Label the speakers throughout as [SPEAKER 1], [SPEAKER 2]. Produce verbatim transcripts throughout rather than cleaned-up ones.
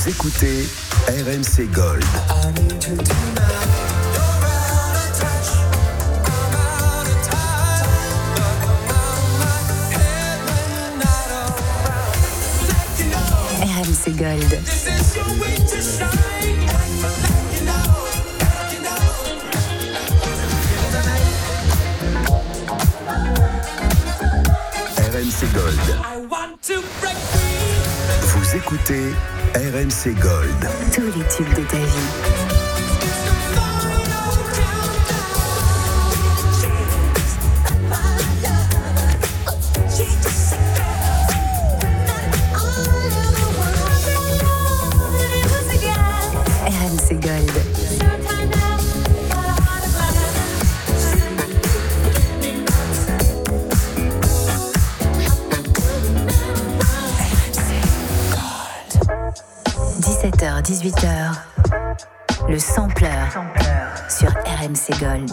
[SPEAKER 1] Vous écoutez R M C Gold.
[SPEAKER 2] R M C Gold.
[SPEAKER 1] R M C Gold. Vous écoutez R M C Gold.
[SPEAKER 2] Tous les tubes de ta vie. R M C Gold. dix-sept heures dix-huit heures, le sampleur sur R M C Gold.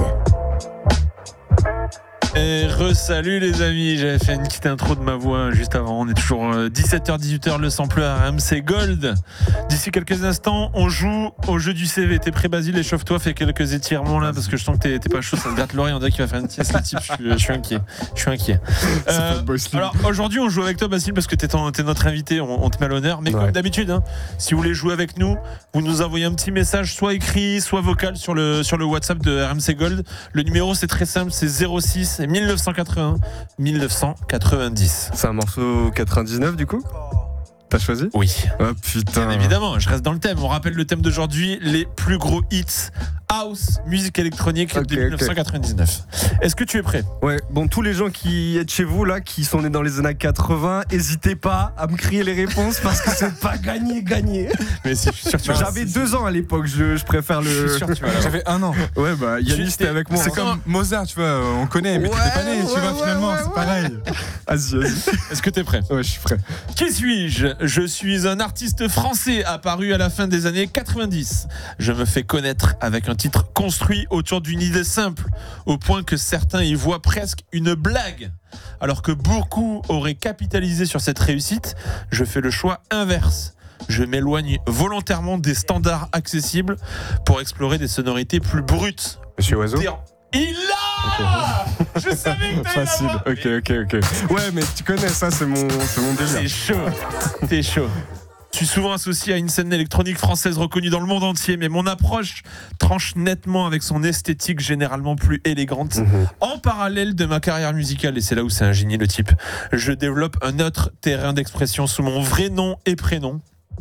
[SPEAKER 3] Et re-salut les amis, j'avais fait une petite intro de ma voix juste avant. On est toujours dix-sept heures dix-huit heures, le sampleur R M C Gold. D'ici quelques instants, on joue au jeu du C V. T'es prêt, Basile? Échauffe-toi, fais quelques étirements là parce que je sens que t'es, t'es pas chaud, ça te gratte l'oreille. On dirait qu'il va faire une sieste. Le type, je suis, je suis inquiet. Je suis inquiet. Euh, alors aujourd'hui, on joue avec toi, Basile, parce que t'es, ton, t'es notre invité. On, on te met à l'honneur. Mais ouais. Comme d'habitude, hein, si vous voulez jouer avec nous, vous nous envoyez un petit message, soit écrit, soit vocal sur le, sur le WhatsApp de R M C Gold. Le numéro, c'est très simple, c'est zéro six dix-neuf cent quatre-vingts dix-neuf cent quatre-vingt-dix.
[SPEAKER 4] C'est un morceau quatre-vingt-dix-neuf du coup? T'as choisi?
[SPEAKER 3] Oui.
[SPEAKER 4] Oh putain.
[SPEAKER 3] Bien évidemment, je reste dans le thème. On rappelle le thème d'aujourd'hui, les plus gros hits house, musique électronique okay, de dix-neuf cent quatre-vingt-dix-neuf. Okay. Est-ce que tu es prêt?
[SPEAKER 4] Ouais, bon, tous les gens qui êtes chez vous là, qui sont nés dans les années quatre-vingts, n'hésitez pas à me crier les réponses parce que c'est pas gagné, gagné.
[SPEAKER 3] Mais si, je suis sûr que tu vas.
[SPEAKER 4] J'avais deux ans à l'époque, je, je préfère le.
[SPEAKER 3] Je suis sûr que tu vas.
[SPEAKER 5] J'avais un an.
[SPEAKER 4] Ouais, bah Yannis était avec moi.
[SPEAKER 5] C'est comme Mozart, tu vois, on connaît, mais ouais, t'étais pas né, ouais, tu vois, ouais, finalement, ouais, c'est ouais. pareil.
[SPEAKER 4] Vas-y, vas-y.
[SPEAKER 3] Est-ce que t'es prêt?
[SPEAKER 4] Ouais, je suis prêt.
[SPEAKER 3] Qui suis-je? Je suis un artiste français apparu à la fin des années quatre-vingt-dix. Je me fais connaître avec un titre construit autour d'une idée simple, au point que certains y voient presque une blague. Alors que beaucoup auraient capitalisé sur cette réussite, je fais le choix inverse. Je m'éloigne volontairement des standards accessibles pour explorer des sonorités plus brutes.
[SPEAKER 4] Monsieur Oiseau?
[SPEAKER 3] Il l'a okay. Je savais que t'allais
[SPEAKER 4] Facile, ok, ok, ok. Ouais, mais tu connais ça, c'est mon, c'est mon délire.
[SPEAKER 3] C'est chaud, t'es chaud. Je suis souvent associé à une scène électronique française reconnue dans le monde entier, mais mon approche tranche nettement avec son esthétique généralement plus élégante. Mmh. En parallèle de ma carrière musicale, et c'est là où c'est un génie le type, je développe un autre terrain d'expression sous mon vrai nom et prénom.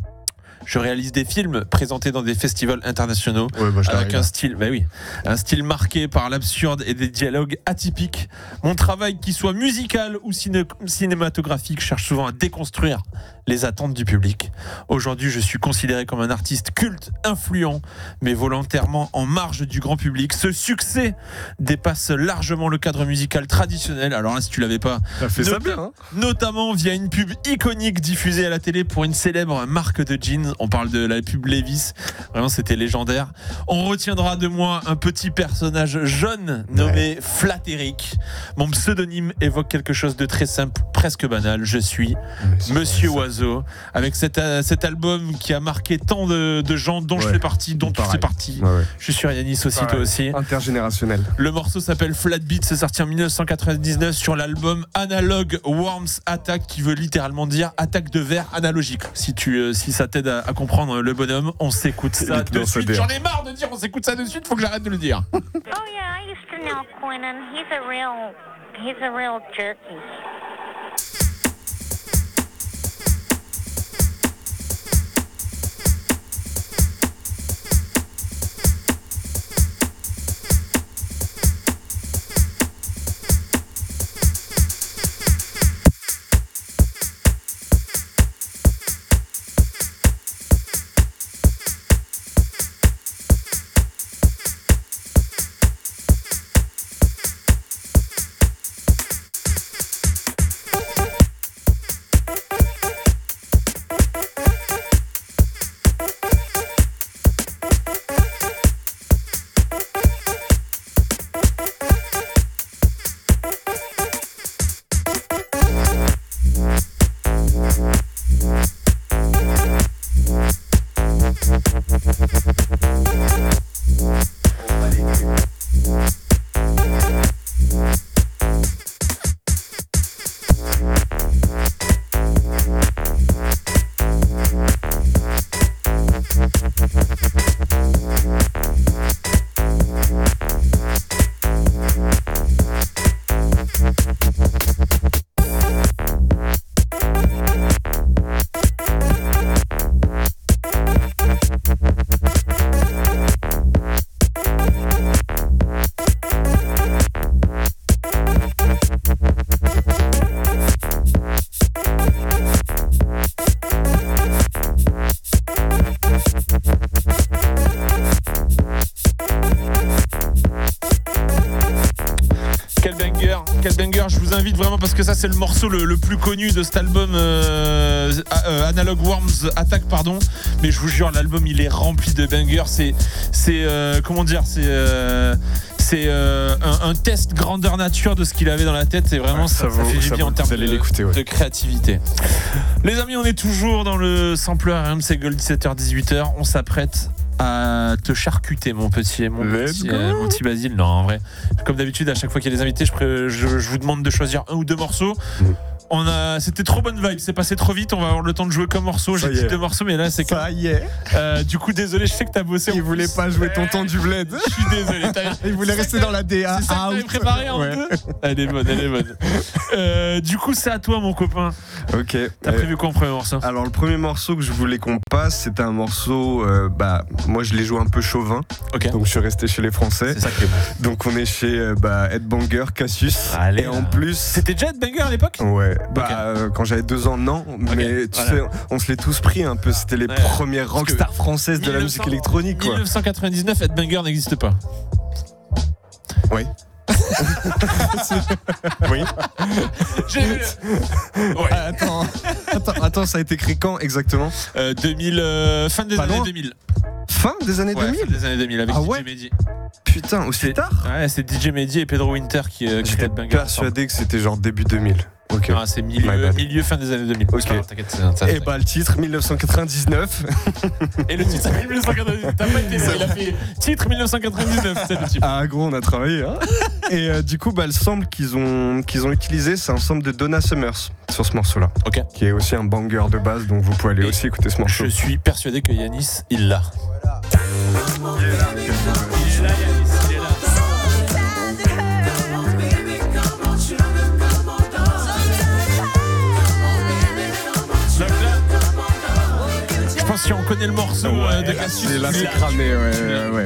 [SPEAKER 3] Je réalise des films présentés dans des festivals internationaux ouais, bah, avec un style, bah oui, un style marqué par l'absurde et des dialogues atypiques. Mon travail, qu'il soit musical ou ciné- cinématographique, cherche souvent à déconstruire les attentes du public. Aujourd'hui, je suis considéré comme un artiste culte, influent, mais volontairement en marge du grand public. Ce succès dépasse largement le cadre musical traditionnel. Alors là, si tu l'avais pas,
[SPEAKER 4] ça fait ça bien, hein.
[SPEAKER 3] Notamment via une pub iconique diffusée à la télé pour une célèbre marque de jeans. On parle de la pub Levi's. Vraiment, c'était légendaire. On retiendra de moi un petit personnage jaune nommé ouais. Flatteric. Mon pseudonyme évoque quelque chose de très simple, presque banal. Je suis Monsieur, Monsieur Oiseau. Avec cet, euh, cet album qui a marqué tant de, de gens dont ouais. je fais partie, dont Pareil. tu fais partie. Ouais, ouais. Je suis sûr, Yannis aussi, Pareil. toi aussi.
[SPEAKER 4] Intergénérationnel.
[SPEAKER 3] Le morceau s'appelle Flat Beat, c'est sorti en dix-neuf cent quatre-vingt-dix-neuf sur l'album Analog Worms Attack, qui veut littéralement dire attaque de verre analogique. Si, tu, euh, si ça t'aide à, à comprendre le bonhomme, on s'écoute ça de suite. J'en ai marre de dire on s'écoute ça de suite, faut que j'arrête de le dire.
[SPEAKER 6] Oh yeah, I used to know Quentin. He's a real, he's a real jerky.
[SPEAKER 3] vous invite vraiment parce que ça c'est le morceau le, le plus connu de cet album euh, euh, Analog Worms Attack pardon. Mais je vous jure l'album il est rempli de bangers. C'est c'est euh, comment dire c'est euh, c'est euh, un, un test grandeur nature de ce qu'il avait dans la tête et vraiment ouais, ça, ça, vaut, ça fait du bien en termes de, ouais. de créativité. Les amis, on est toujours dans le sampler R M C Gold dix-sept heures dix-huit heures. On s'apprête à te charcuter mon petit mon petit, euh, mon petit Basile. Non en vrai, comme d'habitude à chaque fois qu'il y a des invités, je, pré- je, je vous demande de choisir un ou deux morceaux. Mmh. On a, c'était trop bonne vibe, c'est passé trop vite, on va avoir le temps de jouer comme morceau. J'ai dit deux morceaux, mais là c'est
[SPEAKER 4] ça y est.
[SPEAKER 3] Euh, du coup, désolé, je sais que t'as bossé.
[SPEAKER 4] Il voulait pas jouer ton temps du bled.
[SPEAKER 3] Je suis désolé.
[SPEAKER 4] Il voulait rester dans la D A.
[SPEAKER 3] C'est ça que t'avais préparé en ouais. deux. Elle est bonne, elle est bonne. Euh, du coup, c'est à toi, mon copain.
[SPEAKER 4] Ok.
[SPEAKER 3] T'as euh, prévu quoi en premier morceau ?
[SPEAKER 4] Alors, le premier morceau que je voulais qu'on passe, c'était un morceau. Euh, bah, moi, je l'ai joué un peu chauvin. Ok. Donc, je suis resté chez les Français.
[SPEAKER 3] C'est ça qui est bon.
[SPEAKER 4] Donc, on est chez euh, bah, Headbanger, Cassius.
[SPEAKER 3] Allez.
[SPEAKER 4] Et en plus.
[SPEAKER 3] C'était déjà Headbanger à l'époque ?
[SPEAKER 4] Ouais. Bah, okay. euh, quand j'avais deux ans, non. Okay. Mais tu voilà. sais, on se l'est tous pris un peu. C'était les ouais. premières rockstars françaises de la musique électronique. Quoi.
[SPEAKER 3] dix-neuf cent quatre-vingt-dix-neuf, Headbanger n'existe pas.
[SPEAKER 4] Oui. oui.
[SPEAKER 3] J'ai vu.
[SPEAKER 4] Ouais. Attends, attends, attends, ça a été écrit quand exactement
[SPEAKER 3] euh, deux mille, euh, fin des Pas années loin. deux mille.
[SPEAKER 4] Fin des années
[SPEAKER 3] ouais,
[SPEAKER 4] deux mille
[SPEAKER 3] fin des années deux mille avec ah D J ouais Mehdi.
[SPEAKER 4] Putain, aussi
[SPEAKER 3] c'est,
[SPEAKER 4] tard
[SPEAKER 3] Ouais, c'est D J Mehdi et Pedro Winter qui, euh, qui
[SPEAKER 4] J'étais persuadé que c'était genre début deux mille.
[SPEAKER 3] Ok. Ah, c'est milieu, milieu fin des années deux mille.
[SPEAKER 4] Ok.
[SPEAKER 3] Alors, t'inquiète, c'est, c'est,
[SPEAKER 4] et bah le titre dix-neuf cent quatre-vingt-dix-neuf.
[SPEAKER 3] Et le titre dix-neuf cent quatre-vingt-dix-neuf. T'as pas été là, il a fait titre dix-neuf cent quatre-vingt-dix-neuf. C'est le type.
[SPEAKER 4] Ah gros, on a travaillé. Hein. Et euh, du coup, bah le sample qu'ils ont qu'ils ont utilisé, c'est un sample de Donna Summers sur ce morceau-là.
[SPEAKER 3] Ok.
[SPEAKER 4] Qui est aussi un banger de base, donc vous pouvez aller et aussi écouter ce morceau.
[SPEAKER 3] Je suis persuadé que Yanis, il l'a.
[SPEAKER 4] Voilà. Il est là.
[SPEAKER 3] Il est là, Yanis. Il est là. Je pense si on connaît le morceau ouais, euh, de Cassius,
[SPEAKER 4] là c'est cramé, ouais, ouais, ouais.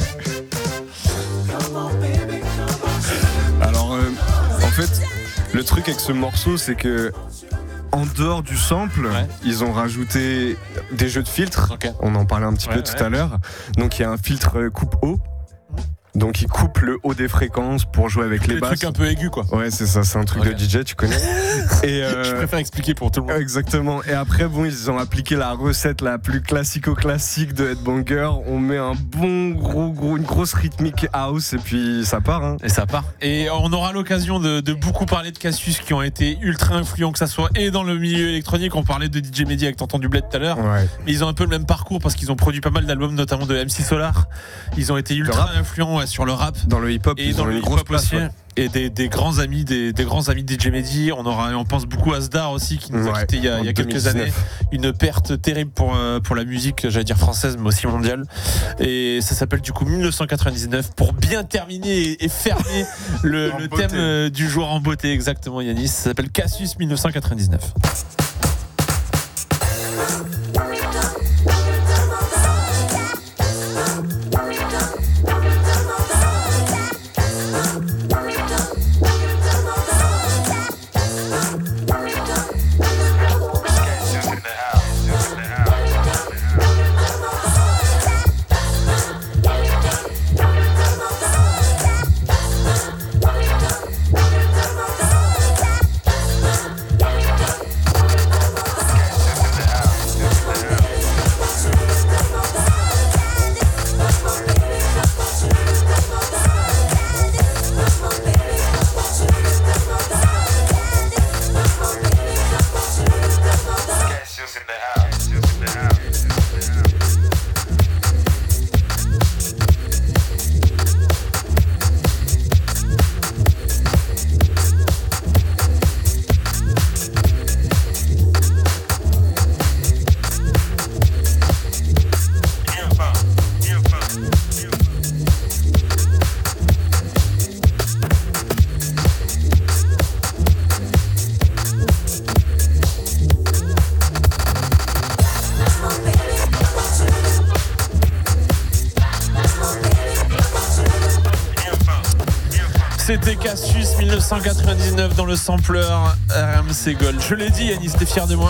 [SPEAKER 4] Alors, euh, en fait, le truc avec ce morceau, c'est que en dehors du sample, ouais. ils ont rajouté des jeux de filtres. Okay. On en parlait un petit ouais, peu tout ouais. à l'heure. Donc il y a un filtre coupe haut. Donc il coupe le haut des fréquences pour jouer avec les, les basses.
[SPEAKER 3] Trucs un peu aigus quoi.
[SPEAKER 4] Ouais c'est ça, c'est un truc okay. de D J, tu connais. Et euh...
[SPEAKER 3] je préfère expliquer pour tout le monde.
[SPEAKER 4] Exactement. Et après bon ils ont appliqué la recette la plus classico-classique de Headbanger. On met un bon gros gros une grosse rythmique house et puis ça part. Hein.
[SPEAKER 3] Et ça part. Et on aura l'occasion de, de beaucoup parler de Cassius qui ont été ultra influents que ça soit et dans le milieu électronique. On parlait de D J Mehdi avec Tonton du Bled tout à l'heure. Ouais. Mais ils ont un peu le même parcours parce qu'ils ont produit pas mal d'albums notamment de M C Solar. Ils ont été ultra influents. Ouais, sur le rap,
[SPEAKER 4] dans le hip-hop,
[SPEAKER 3] et
[SPEAKER 4] ils
[SPEAKER 3] dans
[SPEAKER 4] ont
[SPEAKER 3] le
[SPEAKER 4] une grosse place
[SPEAKER 3] aussi,
[SPEAKER 4] ouais.
[SPEAKER 3] et des, des grands amis, des, des grands amis de D J Mehdi. On aura, on pense beaucoup à Sdar aussi qui nous a ouais, quitté il y a, il y a quelques années. Une perte terrible pour pour la musique, j'allais dire française, mais aussi mondiale. Et ça s'appelle du coup dix-neuf cent quatre-vingt-dix-neuf pour bien terminer et, et fermer le, le thème du jour en beauté. Exactement, Yanis. Ça s'appelle Cassius dix-neuf cent quatre-vingt-dix-neuf. C'était Cassius dix-neuf cent quatre-vingt-dix-neuf dans le sampler R M C Gold. Je l'ai dit, Yannis, t'es fier de moi ?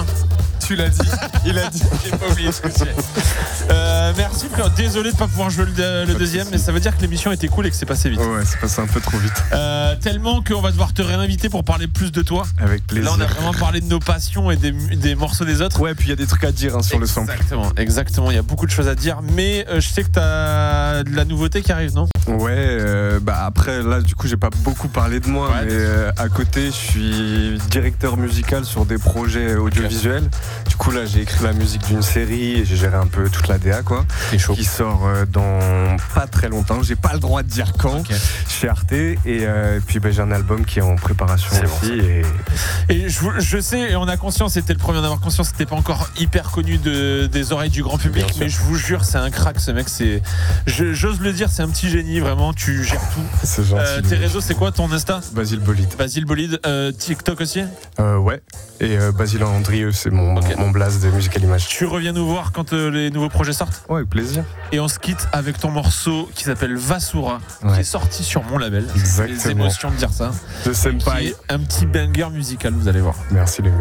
[SPEAKER 5] tu l'as dit. Il a dit.
[SPEAKER 3] J'ai pas oublié ce que c'est. Euh, merci frère. Désolé de pas pouvoir jouer le, le deuxième, mais ça veut dire que l'émission était cool et que c'est passé vite.
[SPEAKER 4] Ouais, c'est passé un peu trop vite.
[SPEAKER 3] Euh, tellement qu'on va devoir te réinviter pour parler plus de toi.
[SPEAKER 4] Avec plaisir.
[SPEAKER 3] Là, on a vraiment parlé de nos passions et des, des morceaux des autres.
[SPEAKER 4] Ouais, puis il y a des trucs à dire hein, sur le sample.
[SPEAKER 3] Exactement, exactement. Il y a beaucoup de choses à dire, mais euh, je sais que t'as de la nouveauté qui arrive, non?
[SPEAKER 4] Ouais, euh, bah après là, du coup, j'ai pas beaucoup parlé de moi,
[SPEAKER 3] Ouais,
[SPEAKER 4] mais euh, à côté, je suis directeur musical sur des projets audiovisuels. Okay. Du coup, là, j'ai écrit la musique d'une série et j'ai géré un peu toute la D A, quoi.
[SPEAKER 3] C'est chaud.
[SPEAKER 4] Qui sort euh, dans pas très longtemps. J'ai pas le droit de dire quand. Okay. Chez Arte et euh, puis bah, j'ai un album qui est en préparation
[SPEAKER 3] c'est
[SPEAKER 4] aussi.
[SPEAKER 3] Bon,
[SPEAKER 4] et
[SPEAKER 3] et je, je sais, et on a conscience, c'était le premier à en avoir conscience, c'était pas encore hyper connu de, des oreilles du grand public, mais je vous jure, c'est un crack, ce mec. C'est, je, j'ose le dire, c'est un petit génie, vraiment. Tu gères tout.
[SPEAKER 4] C'est gentil. Euh,
[SPEAKER 3] tes réseaux, c'est quoi ton Insta?
[SPEAKER 4] Basile Bolide.
[SPEAKER 3] Basile Bolide. Euh, TikTok aussi?
[SPEAKER 4] euh, Ouais. Et euh, Basile Andrieux, c'est mon, okay. mon blaze de Musical Image.
[SPEAKER 3] Tu reviens nous voir quand euh, les nouveaux projets sortent?
[SPEAKER 4] Ouais, avec plaisir.
[SPEAKER 3] Et on se quitte avec ton morceau qui s'appelle Vassoura, ouais. qui est sorti sur mon label.
[SPEAKER 4] Exactement.
[SPEAKER 3] Les émotions de dire ça.
[SPEAKER 4] De Senpai.
[SPEAKER 3] Un petit banger musical, vous allez voir.
[SPEAKER 4] Merci les gars.